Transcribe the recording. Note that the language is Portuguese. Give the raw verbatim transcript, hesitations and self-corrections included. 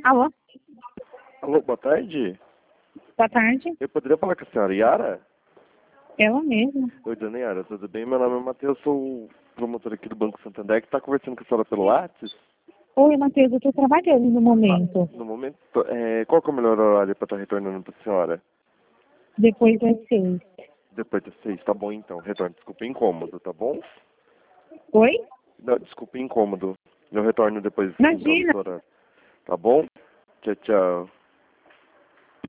Alô? Alô, boa tarde. Boa tarde. Eu poderia falar com a senhora Yara? Ela mesma. Oi, dona Yara, tudo bem? Meu nome é Matheus, sou o promotor aqui do Banco Santander, que está conversando com a senhora pelo WhatsApp. Oi, Matheus, eu estou trabalhando no momento. No momento, é, qual que é o melhor horário para estar retornando para a senhora? Depois das seis. Depois das seis, tá bom então. Retorno, desculpa, incômodo, tá bom? Oi? Não, desculpa, incômodo. Eu retorno depois então, Imagina. do horário. Tá bom? Tchau, tchau.